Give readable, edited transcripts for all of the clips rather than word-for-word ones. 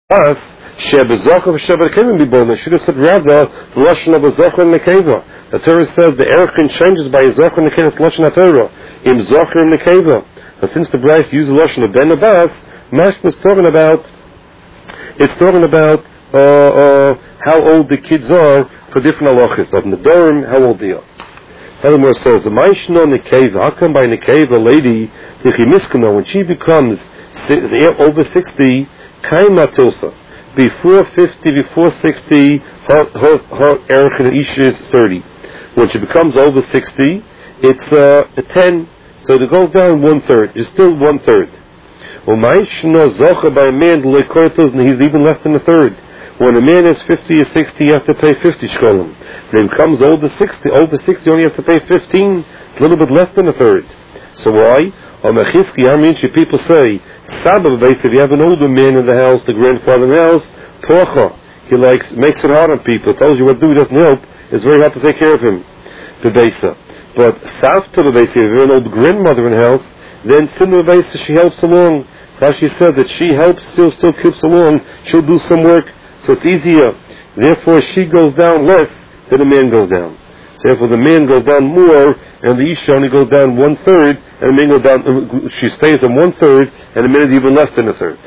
us, Shebezocher Shebekevim Bibon. I should have said rather Lashon of a Zocher and Nekeva. The Torah says the Erechim changes by a Zocher and Nekeva. It's Lashon HaTorah. Im Zocher and Nekeva. But since the Bryce used the Lashon of Ben Abbas, Mashma is talking about. It's talking about how old the kids are for different halachas. Of Nedarim, how old they are. Furthermore, says the Maishno Nekeva. How come by Nekeva, a lady, when she becomes over 60? Kaima Tilsa. Before 50, before 60, her Erech Isha is 30. When she becomes over 60, it's a 10. So it goes down 1/3. It's still 1/3. Umayshna Zocha by a man, he's even less than 1/3. When a man is 50 or 60, he has to pay 50 shkolim. When he becomes over 60, only has to pay 15. It's a little bit less than 1/3. So why? People say, if you have an older man in the house, the grandfather in the house, porcha, he makes it hard on people, tells you what to do, he doesn't help, it's very hard to take care of him. But Savta, if you have an old grandmother in the house, then Sinna, she helps along. Rashi said that she helps, still keeps along, she'll do some work, so it's easier. Therefore, she goes down less than the man goes down. So therefore, the man goes down more, and the Isha only goes down 1/3, and the man goes down. She stays on 1/3, and the man is even less than 1/3.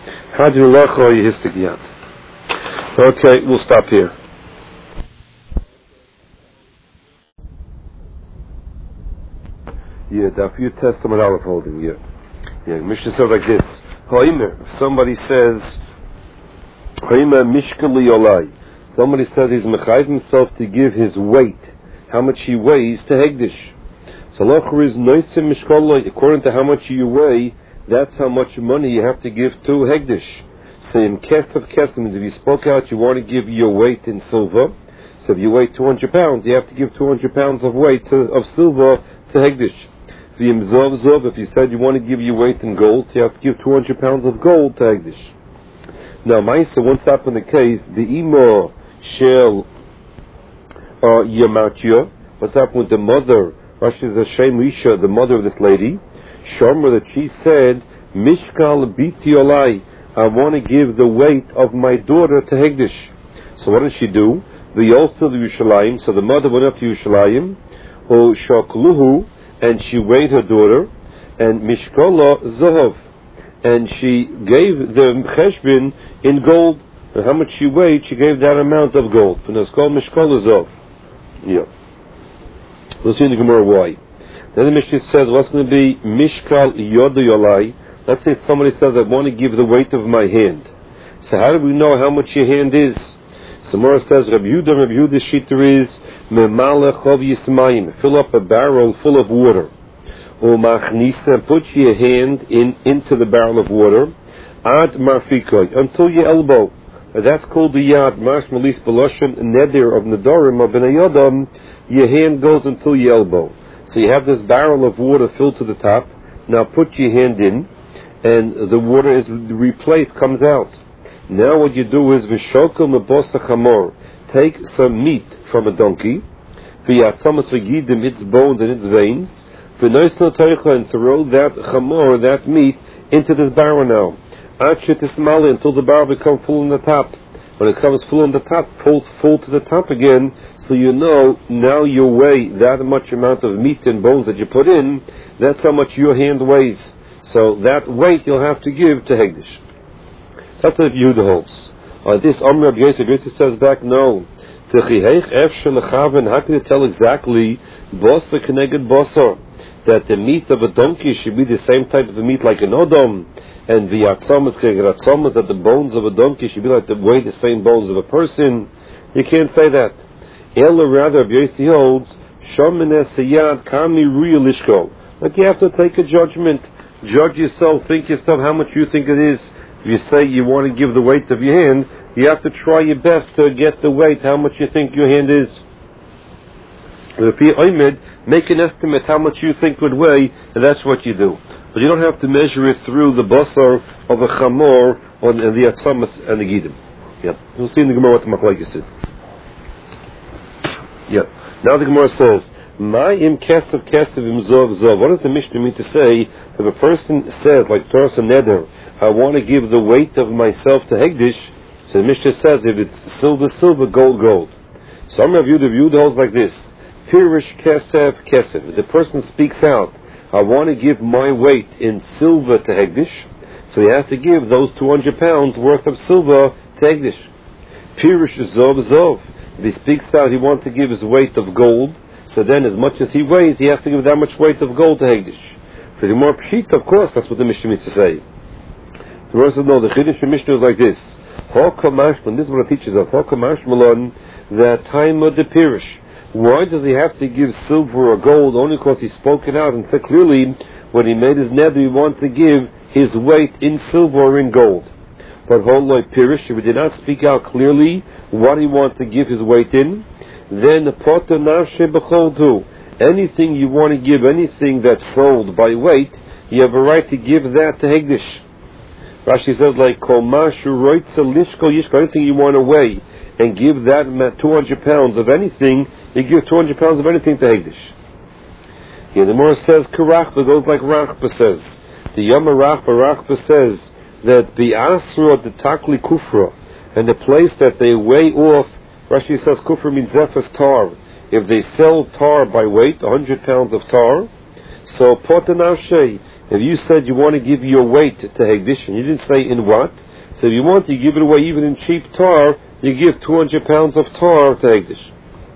Okay, we'll stop here. Yeah, the few Testament Aleph holding. Yeah. Mishnah says like this: if somebody says, Mishkali Olai. Somebody says he's mechayiv himself to give his weight, how much he weighs, to Hegdish. So Locher is noisim mishkoloi. According to how much you weigh, that's how much money you have to give to Hegdish. So in Kesef Kesef means if you spoke out, you want to give your weight in silver. So if you weigh 200 pounds, you have to give 200 pounds of weight of silver to Hegdish. If you said you want to give your weight in gold, you have to give 200 pounds of gold to Hegdish. Now, Maisa, once happened the case, the Imo Shel Yamatya, what's happened with the mother, Rashi is Hashem Isha, the mother of this lady, Shomer, that she said, Mishkal Biti Olai, I want to give the weight of my daughter to Hegdish. So what did she do? The also the Yerushalayim, so the mother went up to Yerushalayim, O Shakluhu, and she weighed her daughter, and Mishkala Zahav, and she gave the cheshbin in gold. And how much she weighed, she gave that amount of gold. And it's called Mishkala Zahav. Yeah. We'll see in the Gemara why. Then the Mishnah says, what's going to be Mishkal Yodu Yolai? Let's say somebody says, I want to give the weight of my hand. So how do we know how much your hand is? So Mora says, Rabbi Yehuda's shita is, Memalech of Yismayim, fill up a barrel full of water. Or Machnisa, put your hand into the barrel of water, Ad Marfikoi, until your elbow. That's called the Yad, Marsh Malis Beloshan, Neder of Nedarim, of Benayodam, your hand goes until your elbow. So you have this barrel of water filled to the top, now put your hand in, and the water is replaced, comes out. Now what you do is Vishokel Mebosa Chamor, take some meat from a donkey, V'yatzamas v'gidim, its bones and its veins, and throw that chamor, that meat, into this barrel now. Until the barrel becomes full on the top. When it comes full on the top, pull full to the top again, so you know now you weigh that much amount of meat and bones that you put in, that's how much your hand weighs. So that weight you'll have to give to Hegdish. That's what Yehuda holds. This Amr Rabbi Yosef says back, no. How can you tell exactly bosa connected bosa, that the meat of a donkey should be the same type of meat like an odom, and the atzamas that the bones of a donkey should be like the way the same bones of a person? You can't say that. Ella rather Yossi holds shomenes seyad kami ruyalishko. Like you have to take a judgment, judge yourself, think yourself how much you think it is. If you say you want to give the weight of your hand, you have to try your best to get the weight, how much you think your hand is. Make an estimate how much you think would weigh, and that's what you do. But you don't have to measure it through the basar of a chamor and the atzamas and the gidim. Yep. We'll see in the Gemara what the machlokes is. Yep. Now the Gemara says, Ma'im kesef kesef im zov zov. What does the Mishnah mean to say? If a person says, like Torah Neder, I want to give the weight of myself to Hegdish, so the Mishnah says, if it's silver, silver, gold, gold. Some of you, the view holds like this. Pirish kesef kesef. The person speaks out, I want to give my weight in silver to Hegdish, so he has to give those 200 pounds worth of silver to Hegdish. Pirish zov zov. If he speaks out, he wants to give his weight of gold, so then as much as he weighs, he has to give that much weight of gold to Hegdish. For the more pshit, of course, that's what the Mishnah means to say. The rest of the Chiddush Mishnah is like this. This is what it teaches us. That time of the Pirish. Why does he have to give silver or gold? Only because he's spoken out and said clearly when he made his neder he wanted to give his weight in silver or in gold. But Holoi Pirish, if he did not speak out clearly what he wanted to give his weight in, then Potter Nashe B'Choldu. Anything you want to give, anything that's sold by weight, you have a right to give that to Hegdish. Rashi says like Kol Mashu Roitza Lishko Yishko, anything you want to weigh and give that 200 pounds of anything, you give 200 pounds of anything to Hegdish. Here the Gemara says Karachba goes like Rachba says. The Yom Rachba says that the Asra the Takli Kufra, and the place that they weigh off, Rashi says Kufra means Zephas tar. If they sell tar by weight, 100 pounds of tar, so Potanashe, if you said you want to give your weight to Hegdish, and you didn't say in what, so if you want to give it away even in cheap tar, you give 200 pounds of tar to Hegdish.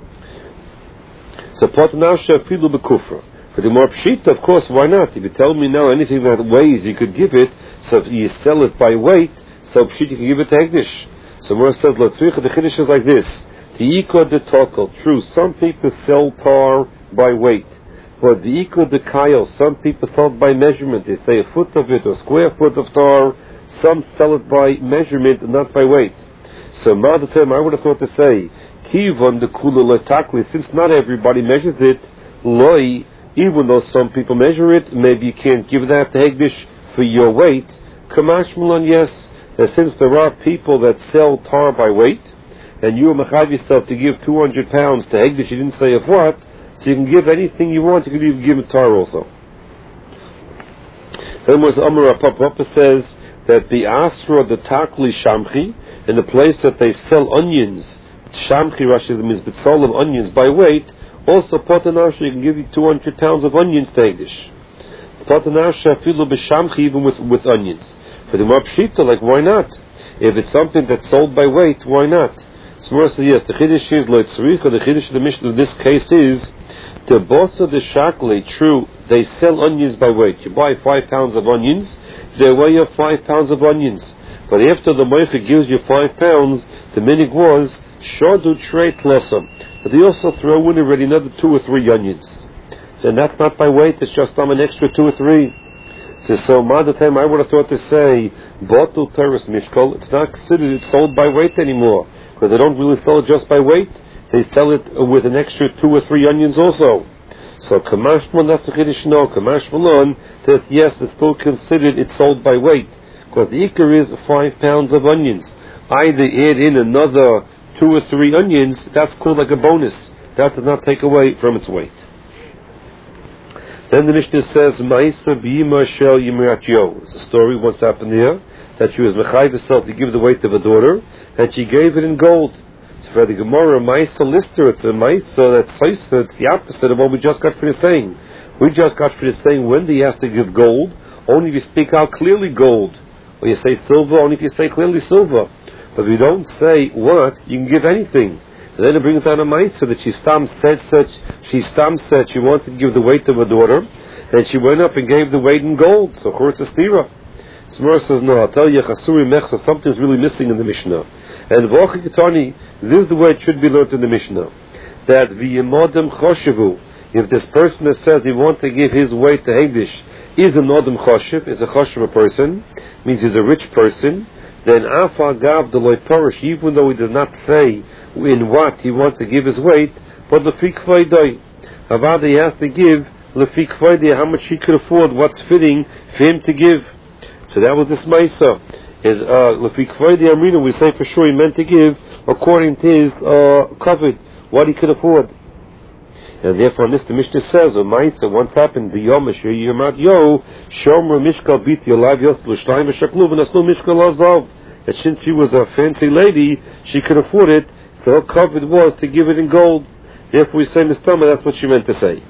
So Potanashe Filu Bekufra. For the more pshita, of course, why not? If you tell me now anything that weighs, you could give it, so if you sell it by weight, so pshita you can give it to Hegdish. So Mora says, Latzricha, the Chiddush is like this. The Iko de Tokel, true, some people sell tar by weight. But the Iko de Kyle, some people sell it by measurement. They say a foot of it or a square foot of tar. Some sell it by measurement and not by weight. So Ma'adatem, I would have thought to say, Kivon de Kula Letakli, since not everybody measures it, Loi, even though some people measure it, maybe you can't give that to Hegdish for your weight. Kamash Mulan, yes, that since there are people that sell tar by weight, and you mechav yourself to give 200 pounds to Hegdish, you didn't say of what, so you can give anything you want, you can even give a tar also. Then was Amar Papa says that the Asra, the Takli Shamchi, in the place that they sell onions, Shamchi Rashi means the soul of onions by weight, also Potanasha, you can give you 200 pounds of onions to Hegdish. Potanasha filu b'shamchi, even with onions. For the more pshita, like why not? If it's something that's sold by weight, why not? So says yes, the Chiddush is like Tzricha, the Chiddush of the Mishnah in this case is the bossa the shakli, true, they sell onions by weight. You buy 5 pounds of onions, they weigh you 5 pounds of onions. But after the Moicha gives you 5 pounds, the minig was Shodu Trey Tlosam. But they also throw in already another 2 or 3 onions. So that's not by weight, it's just an extra 2 or 3. So Ma'adatem, I would have thought to say, Botul Teres Mishkol, it's not considered it's sold by weight anymore. Because they don't really sell it just by weight, they sell it with an extra 2 or 3 onions also. So Kamash Malon, that's the Chiddush no. Kamash Malon says yes, it's still considered it's sold by weight. Because the Iker is 5 pounds of onions. Either add in another 2 or 3 onions, that's called like a bonus. That does not take away from its weight. Then the Mishnah says, Ma'isa b'yima shel yimirat yo. It's a story once happened here, that she was mechayiv herself to give the weight of a daughter, and she gave it in gold. So for the Gemara, Ma'isa lister, it's a Ma'isa that's Saisa, it's the opposite of what we just got finished saying. We just got finished saying, when do you have to give gold? Only if you speak out clearly gold. Or you say silver, only if you say clearly silver. But if you don't say what, you can give anything. And then it brings down a Ma'isa that she said she wants to give the weight of her daughter, and she went up and gave the weight in gold. So of course it's a stira. Smur says, no, I'll tell you, Chasuri Mechsa, something's really missing in the Mishnah. And V'ochi Ketani, this is the way it should be learned in the Mishnah. That V'yemodem Choshevu, if this person that says he wants to give his weight to Hegdish is an Odem Choshev, is a Choshev person, means he's a rich person, then Afa Gav Deloy Parish, even though he does not say in what he wants to give his weight, but Lefik Vaidai. Avada, he has to give Lefik Vaidai, how much he could afford, what's fitting for him to give. So that was this Maisa. Is Lefik Vaidai Amrina, we say for sure he meant to give according to his covet, what he could afford. And therefore, on this, the Mishnah says, "U'maitza." Once happened, the Yom Asher Yemat Yo Shomer Mishkal Biti Olav Yos L'Shtayim V'Shakluv V'Nasnu Mishkal Lazav. That since she was a fancy lady, she could afford it. So her covet was to give it in gold. Therefore, we say Mistama. That's what she meant to say.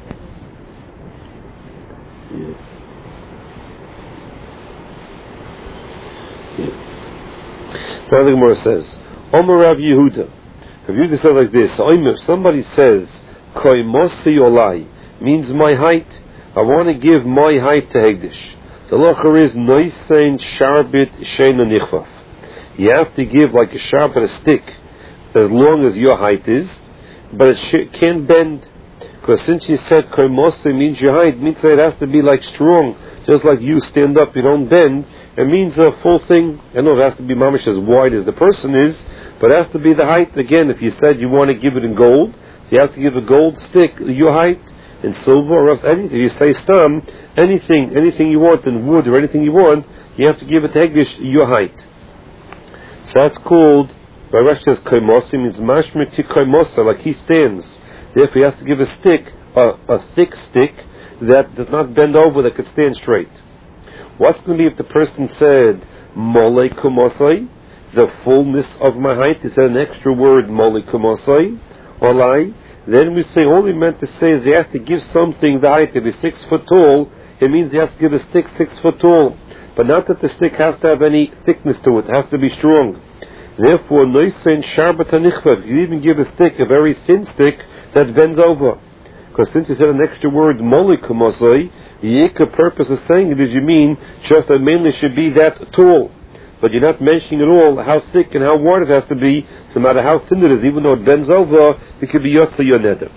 Now the Gemara says, Omer Rav Yehuda. Rav Yehuda says like this: Omer, somebody says, Koi Mosi Olai, means my height. I want to give my height to Hegdish. The locher is Noisein Sharbit Sheina Nichvaf. You have to give like a sharbit, a stick, as long as your height is, but it can't bend. Because since you said Koi Mosi means your height, means that it has to be like strong, just like you stand up, you don't bend. It means a full thing. I know it has to be mamish as wide as the person is, but it has to be the height. Again, if you said you want to give it in gold, so you have to give a gold stick your height, in silver, or else anything. If you say stam, anything you want in wood or anything you want, you have to give it to Hegdish your height. So that's called, by Rashi says koimosi, means mashmir ti koimosa, like he stands. Therefore he has to give a stick, a thick stick, that does not bend over, that could stand straight. What's going to be if the person said mole kumosai, the fullness of my height? Is that an extra word, mole kumosai, or lie? Then we say all he meant to say is he has to give something the height. If he's 6 foot tall, it means he has to give a stick 6 foot tall, but not that the stick has to have any thickness to it. It has to be strong. Therefore, noisein sharbat hanichvav, you even give a stick, a very thin stick that bends over. Because since you said an extra word, mole kumosai, the purpose of saying it is you mean just that mainly should be that tall. But you're not mentioning at all how thick and how wide it has to be, so no matter how thin it is, even though it bends over, it could be yotza yoneder.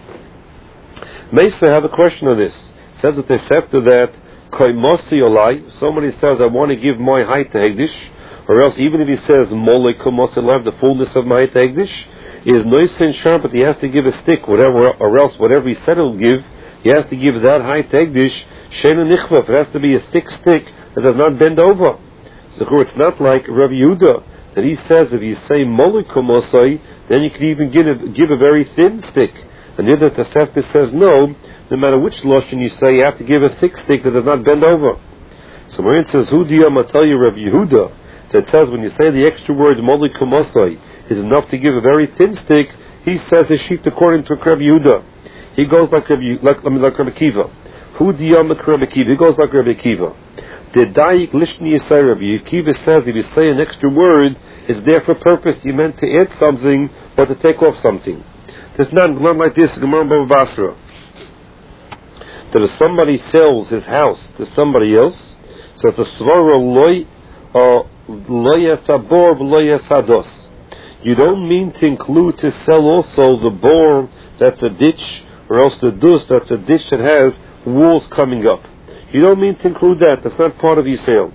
Mesa have a question on this. It says that they say after that, koimosi olai, somebody says, I want to give my height to Hegdish, or else even if he says, mole koimosi olai, the fullness of my height to Hegdish, is noisin sharp, but he has to give a stick, whatever, or else whatever he said he'll give, he has to give that height to Hegdish, shena nichvaf, it has to be a thick stick that does not bend over. So it's not like Rav Yehuda, that he says if you say mole kumosai, then you can even give a very thin stick. And the other Tosefta says no matter which lashon you say, you have to give a thick stick that does not bend over. So when it says Hudiyam, I tell you Rav Yehuda, that says when you say the extra word mole kumosai is enough to give a very thin stick, he says his sheet according to Rav Yehuda. He goes like Rabbi Akiva. Hudiyam like Rabbi Akiva. He goes like Rabbi Akiva. The Daik Lishni Yisai Rabbi Akiva says if you say an extra word, it's there for purpose. You meant to add something or to take off something. There's not learn like this. Gemara Bava Basra. That if somebody sells his house to somebody else, so it's a svara loy sabor v'loy sados. You don't mean to include to sell also the bor that's a ditch, or else the dus that's a ditch that has walls coming up. You don't mean to include that. That's not part of your sale.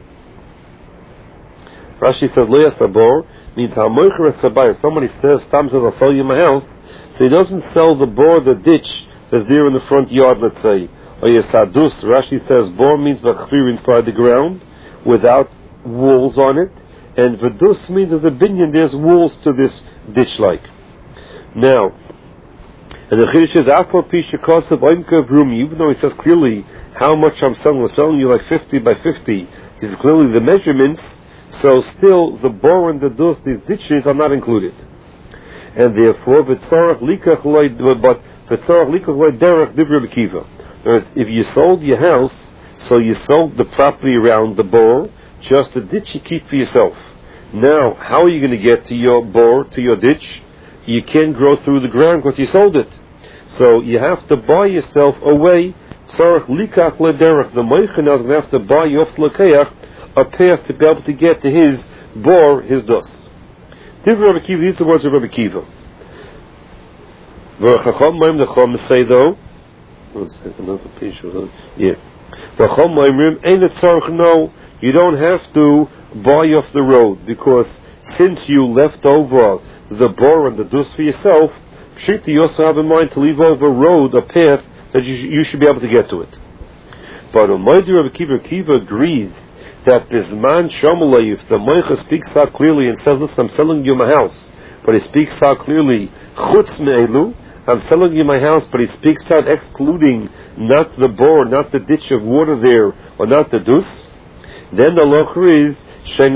Rashi says, Lo Yasabor means Hamoicher Esabai. Somebody says, Tam says, I'll sell you my house. So he doesn't sell the bor, the ditch that's there in the front yard, let's say. Or Yesadus. Rashi says, bor means Vachfir inside the ground, without walls on it. And Vadus means that the binyan, there's walls to this ditch-like. Now, and the Chiddush says, Afar Pisha Kosav Oimka Vrumi, even though he says clearly, how much I'm selling, we're selling you like 50 by 50. Is clearly the measurements, so still the bor and the dus, these ditches are not included. And therefore, v'tzarach likach loy derech divrei Akiva. If you sold your house, so you sold the property around the bor, just the ditch you keep for yourself. Now, how are you going to get to your bor, to your ditch? You can't grow through the ground because you sold it. So you have to buy yourself a way. Tzarech likach lederech. The moicher now is going to have to buy you off lekeach a path to be able to get to his bor, his dus. Divrei Rabbi Akiva, these are the words of Rabbi Akiva. V'chacham ma'im the chom say though. One second, another page. Yeah. V'cham ma'imrim ain't it tzarech? No, you don't have to buy off the road, because since you left over the bor and the dus for yourself, Pshita, you also have in mind to leave over a road, a path that you should be able to get to it. But Rabbi Akiva agrees that Bisman Shomalei, if the Moicha speaks out clearly and says, listen, I'm selling you my house, but he speaks out clearly, Chutz me'elu, I'm selling you my house, but he speaks out excluding not the bore, not the ditch of water there, or not the dus, then the locher is then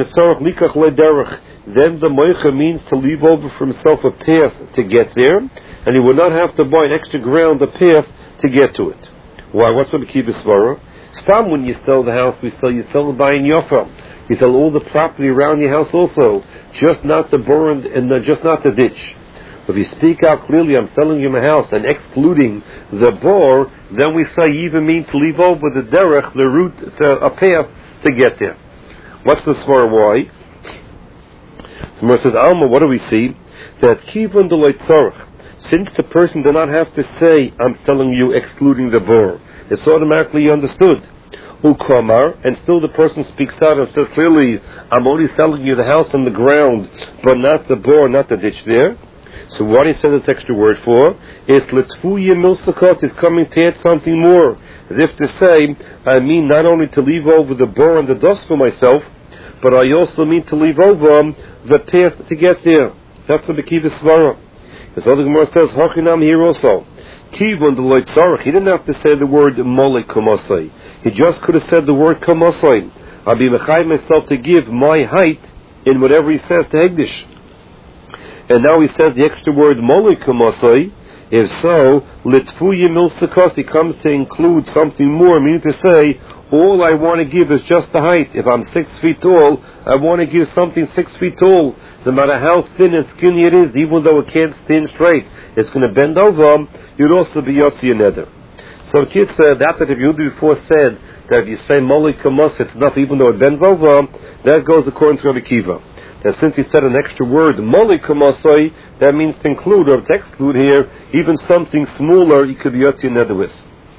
the moicha means to leave over for himself a path to get there, and he will not have to buy an extra ground, a path to get to it. Why? What's the Kibbutz Svara? Stam, when you sell the house, you sell it by in Yofa. You sell all the property around your house also, just not the bore and just not the ditch. If you speak out clearly, I'm selling you my house, and excluding the bore, then we say you even mean to leave over the derech, the route, a path to get there. What's the svara? Why? The Gemara says, Alma, what do we see? That kivun deloy tzorach, since the person did not have to say, I'm selling you excluding the bor, it's automatically understood. Ukamar, and still the person speaks out and says clearly, I'm only selling you the house and the ground, but not the bor, not the ditch there. So what he said this extra word for is Litfuye Milsakot is coming to add something more. As if to say, I mean not only to leave over the bor and the dust for myself, but I also mean to leave over the path to get there. That's the Bekiva Svara. This other Gemara says, Hachinam here also. Kivun the Loit Sarach. He didn't have to say the word Molek Kamasai. He just could have said the word Kamasai. I'll be mechayv myself to give my height in whatever he says to Hegdish. And now he says the extra word Molek Kamasai. If so, Litfuye Milsakos, he comes to include something more, meaning to say, all I want to give is just the height. If I'm 6 feet tall, I want to give something 6 feet tall. No matter how thin and skinny it is, even though it can't stand straight, it's going to bend over, you'd also be Yotzi Neder. So the kid said, that if you before said that if you say Molek Kamas, it's enough even though it bends over, that goes according to Rabbi Kiva. That since he said an extra word, Molek Kamasai, that means to include or to exclude here, even something smaller you could be Yotzi Neder with.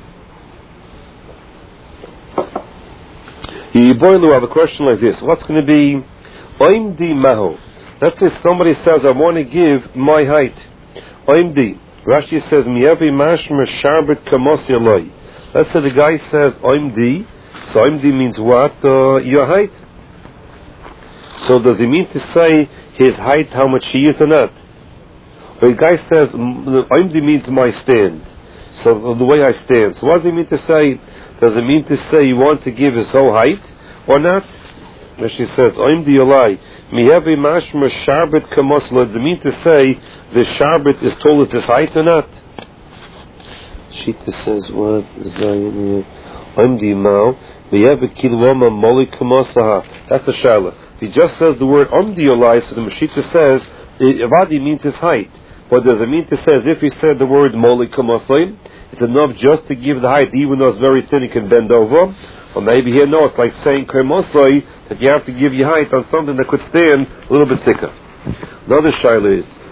You have a question like this. What's going to be Oimdi Maho? Let's say somebody says, I want to give my height. Oimdi. Rashi says, Miyavi Mashmer Sharbet Kamosi Eloi. Let's say the guy says, Oimdi. So Oimdi means what? Your height. So does he mean to say his height, how much he is or not? Or the guy says, Oimdi means my stand. So the way I stand. So what does he mean to say? Does it mean to say he wants to give his whole height or not? She says, Oimdi Eloi. Miyavi Mashmer Sharbet Kamosla. Does it mean to say the Sharbet is tall as his height or not? Shita says what? Oimdi Mao. Miyavi Kilwama Moli Kamosaha. That's the Shaila. If he just says the word Oimdi Eloi, so the Mashita says Evadi means his height. What does it mean to say as if he said the word Moli Kamosaha? It's enough just to give the height, even though it's very thin, it can bend over. Or maybe here, no, it's like saying Kermosai, that you have to give your height on something that could stand a little bit thicker. Another shaila is,